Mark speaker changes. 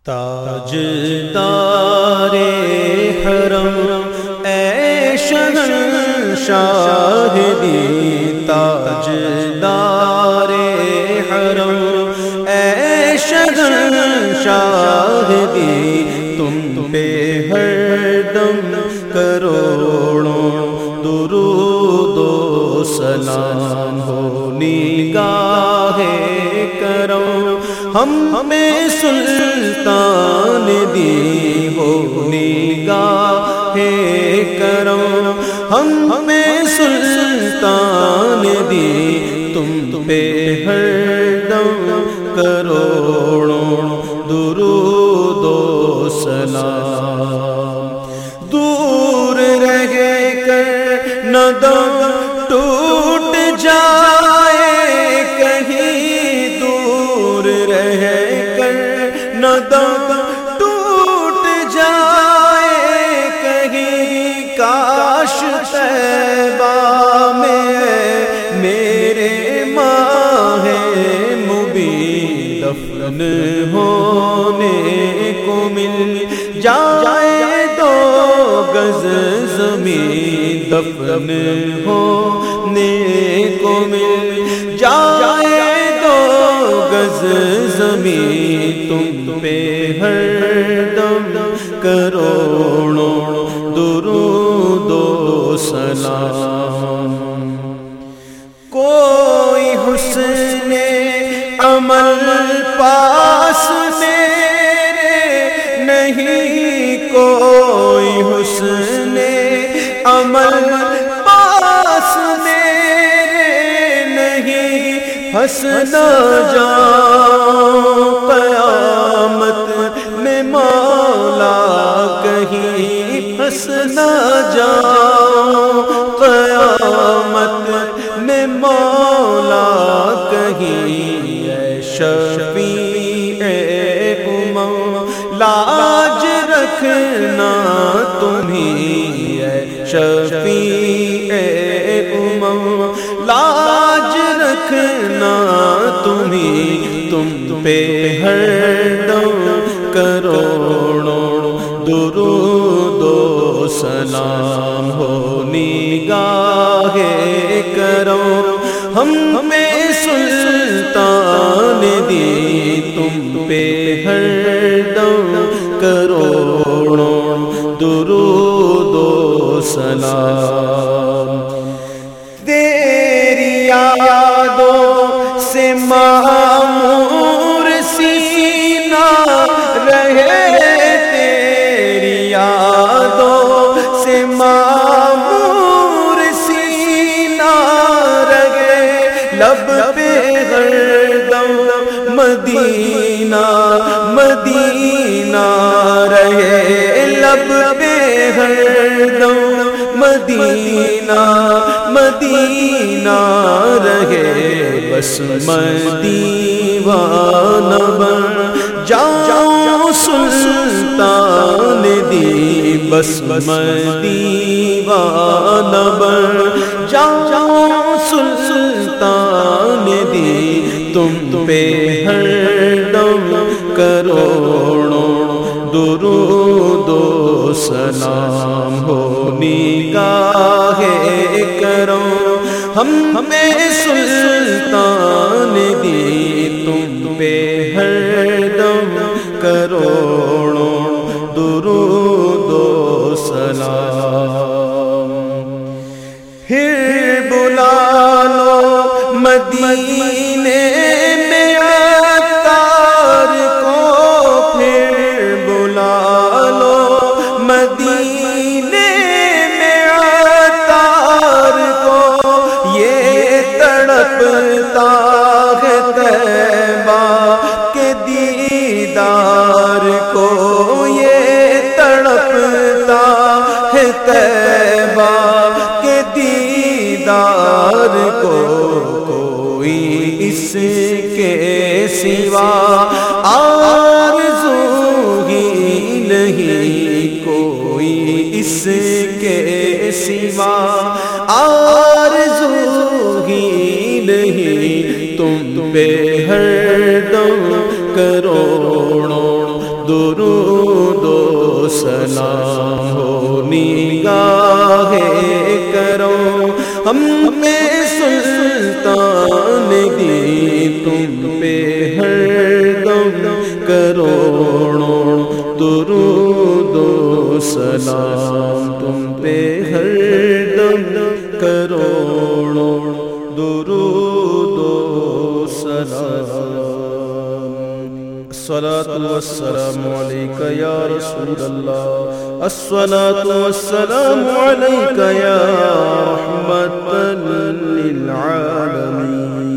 Speaker 1: تاجدار حرم اے شہنشاہ دی، تاجدار حرم اے شہنشاہ دی، تم پہ ہر دم کروڑوں درود و سلام ہو نگاہ کرم، ہم میں سلطان دی ہو نگاہ کرم، ہم میں سلطان دی، تم پہ ہر دم کروڑوں درود و سلام۔ دور رہ کر نہ دم ٹوٹ جائے کہیں، دور رہ کر نہ دم ٹوٹ جائے کہیں، کاش طیبہ میں میرے ماہ مبین دفن ہونے کو مل جائے، دو گز زمین دفن ہونے کو مل جائے، دو گز زمین، تم پہ ہر دم کروڑوں درود و سلام۔ کوئی حسن عمل پاس میرے نہیں، کوئی حسن عمل پاس میرے نہیں، ہنس نہ جاؤں قیامت میں مولا کہیں، ہنس نہ جاؤں قیامت میں مولا کہیں، اے شفیع امم لاج رکھنا تمہیں، اے شفیع امم لاج رکھنا تمہیں، تم پہ ہر دم کروڑوں درود و سلام ہو نگاہ کرم، ہم میں سلطان دی، تم پہ ہر دم کروڑوں درود و سلام۔ تیری یادوں سے معمور سینہ رہے، تیری یادوں سے معمور سینہ رہے، لب پہ ہر دم مدینہ مدینہ رہے، لب پہ ہر دم مدینہ مدینہ رہے، بس میں دیوانہ بن جاؤں سلطان دی، بس میں دیوانہ بن جاؤں سلطان دی، تم پہ ہر دم کروڑوں درود و سلام ہو نگاہ کرم، ہم میں سلطان دی، تم پہ ہر دم کروڑوں درود و سلام۔ پھر بلا لو مدینے میں عطار کو، پھر بلا لو مدینے میں عطار کو، یہ تڑپتا ہے طیبہ کے دیدار کو، یہ تڑپتا ہے طیبہ کے دیدار کو، کوئی اس کے سوا آرزو ہی نہیں، کوئی اس کے سوا آرزو ہی نہیں، تم پہ ہر دم کروڑوں درود و سلام ہو نگاہ کرو ہم پہ سلطان دی تم پہ ہر دم کروڑوں درود و سلام تم پہ ہر دم کروڑوں درود و سلام الصلاة والسلام عليك يا رسول الله الصلاة والسلام عليك يا رحمة للعالمين